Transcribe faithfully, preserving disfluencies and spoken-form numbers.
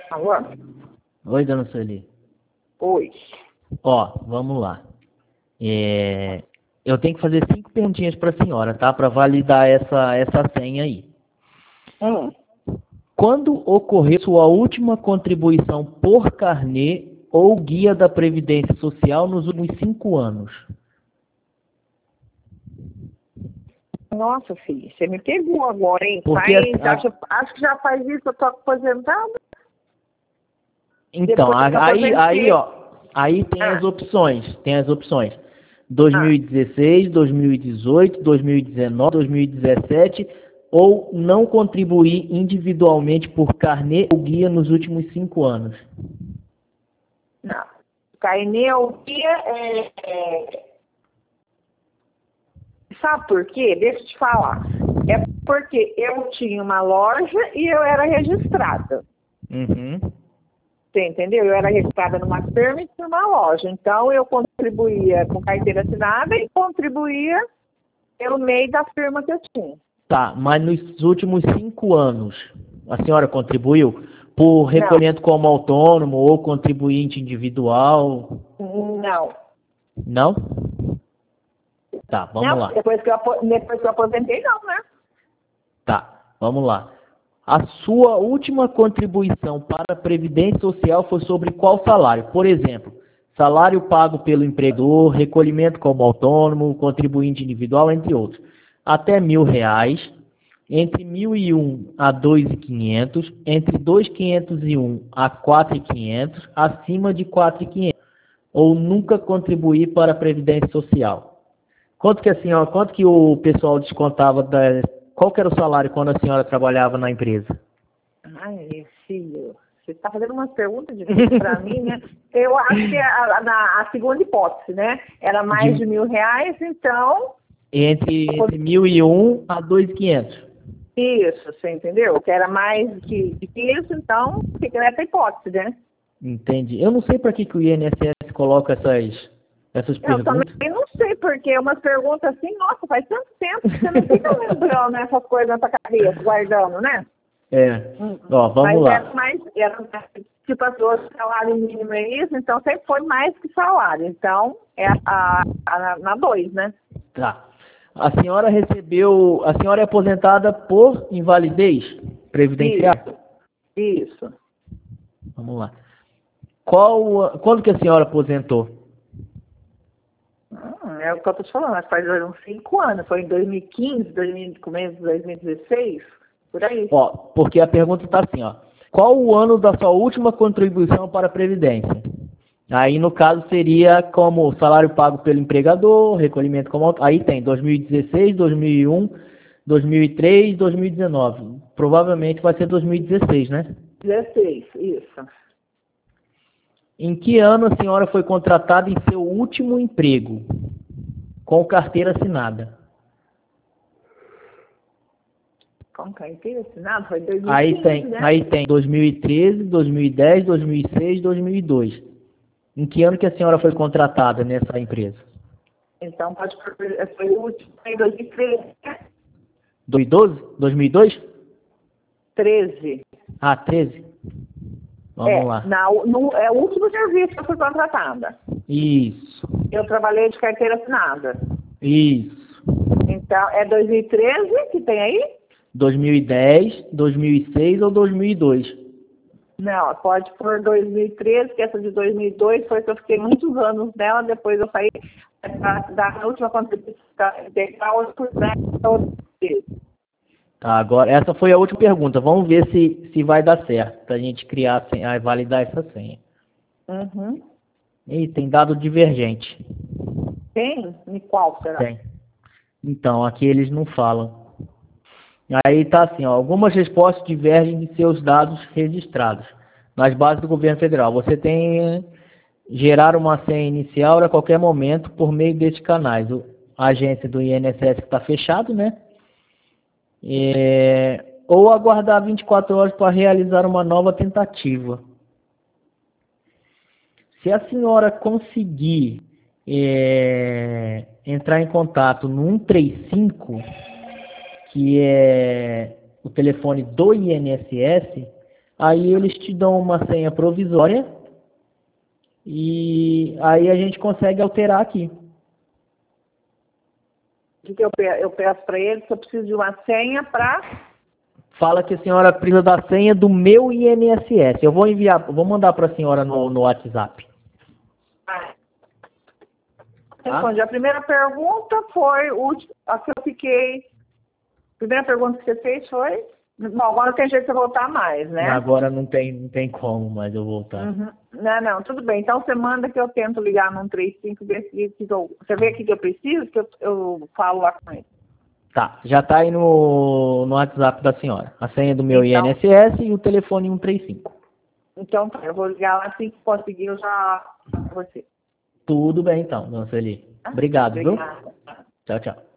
Alô? Oi, dona Sueli. Oi. Ó, vamos lá. É, eu tenho que fazer cinco perguntinhas para a senhora, tá? Para validar essa, essa senha aí. Hum. Quando ocorreu sua última contribuição por carnê ou guia da Previdência Social nos últimos cinco anos? Nossa, filha, você me pegou agora, hein? Porque Faz, a- acho, acho que já faz isso, eu tô aposentada. Então, Depois que eu a- aí, aí, aposentei. ó, aí tem as Ah, opções, tem as opções. ah. dois mil e dezesseis, dois mil e dezoito, dois mil e dezenove, dois mil e dezessete, ou não contribuir individualmente por carnê ou guia nos últimos cinco anos. Não. Carnealquia é, é... Sabe por quê? Deixa eu te falar. É porque eu tinha uma loja e eu era registrada. Uhum. Você entendeu? Eu era registrada numa firma e numa loja. Então, eu contribuía com carteira assinada e contribuía pelo meio da firma que eu tinha. Tá, mas nos últimos cinco anos, a senhora contribuiu por Não, recolhimento como autônomo ou contribuinte individual? não. Não? Tá, vamos Não, lá. depois que eu, apo- depois que eu aposentei, não, né? Tá, vamos lá. A sua última contribuição para a Previdência Social foi sobre qual salário? Por exemplo, salário pago pelo empregador, recolhimento como autônomo, contribuinte individual, entre outros. Até mil reais, entre mil e um a dois mil e quinhentos, entre dois mil quinhentos e um a quatro mil e quinhentos, acima de quatro mil e quinhentos. Ou nunca contribuir para a Previdência Social. Quanto que a senhora, quanto que o pessoal descontava da, qual que era o salário quando a senhora trabalhava na empresa? Ai, filho, você está fazendo umas perguntas difíceis para mim, né? Eu acho que a, a, na- a segunda hipótese, né? Era mais De, de mil reais, então, entre, entre mil e um a dois mil e quinhentos. isso, você entendeu? Que era mais que, de que isso, então, fica nessa hipótese, né? Entendi. Eu não sei para que, que o I N S S coloca essas, essas Eu também perguntas. não sei, porque umas perguntas assim, nossa, faz tanto tempo que você não fica lembrando essas coisas na sua cabeça, guardando, né? É. Hum. Ó, vamos Mas lá. era mais, era, tipo assim, hoje o salário mínimo é isso, então sempre foi mais que salário. Então, é a, a, na dois, né? Tá. A senhora recebeu, a senhora é aposentada por invalidez previdenciária? Isso, isso. Vamos lá. Qual, quando que a senhora aposentou? Hum, é o que eu tô te falando, mas faz uns cinco anos, foi em dois mil e quinze, dois mil, começo de dois mil e dezesseis, por aí. Ó, porque a pergunta está assim, ó. Qual o ano da sua última contribuição para a Previdência? Aí, no caso, seria como salário pago pelo empregador, recolhimento como... aut- Aí tem dois mil e dezesseis, dois mil e um, dois mil e três, dois mil e dezenove. Provavelmente vai ser dois mil e dezesseis, né? dezesseis, isso. Em que ano a senhora foi contratada em seu último emprego, com carteira assinada? Como que é inteiro assinado? Foi em dois mil e Aí quinze, tem, né? aí tem dois mil e treze, dois mil e dez, dois mil e seis, dois mil e dois. Em que ano que a senhora foi contratada nessa empresa? Então, pode foi o último, foi em dois mil e treze, né? dois mil e doze? dois mil e dois? treze. Ah, treze? Vamos É, lá. na, no, é o último serviço que eu fui contratada. Isso. Eu trabalhei de carteira assinada. Isso. Então, é dois mil e treze que tem aí? dois mil e dez, dois mil e seis ou dois mil e dois? Não, pode por dois mil e treze, que essa de dois mil e dois foi que eu fiquei muitos anos nela, depois eu saí da, da última contribuição integral por trás da outra vez. Tá, agora, essa foi a última pergunta. Vamos ver se, se vai dar certo pra gente criar, a senha, validar essa senha. Uhum. Ih, tem dado divergente. Tem? E qual será? Tem. Então, aqui eles não falam. Aí tá assim, ó, algumas respostas divergem de seus dados registrados nas bases do governo federal. Você tem eh, gerar uma senha inicial a qualquer momento por meio desses canais. O, a agência do I N S S está fechado, né? É, ou aguardar vinte e quatro horas para realizar uma nova tentativa. Se a senhora conseguir é, entrar em contato no cento e trinta e cinco, que é o telefone do I N S S, Aí eles te dão uma senha provisória e aí a gente consegue alterar aqui. O que eu peço, eu peço para eles que eu preciso de uma senha para... Fala que a senhora precisa da senha do meu I N S S. Eu vou enviar, vou mandar para a senhora no, no WhatsApp. Ah, Tá? respondi. A primeira pergunta foi o último- a que eu fiquei... A primeira pergunta que você fez foi... Bom, agora tem jeito de você voltar mais, né? Agora não tem, não tem como mais eu voltar. Uhum. Não, não, tudo bem. Então você manda que eu tento ligar no trinta e cinco, ver se que eu, você vê o que eu preciso, que eu, eu falo lá com ele. Tá, já tá aí no, no WhatsApp da senhora. A senha do meu Então, I N S S e o telefone cento e trinta e cinco. então tá, eu vou ligar lá assim que conseguir, eu já falo com você. Tudo bem então, dona Sueli. Tá? Obrigado, viu? Obrigada. Tchau, tchau.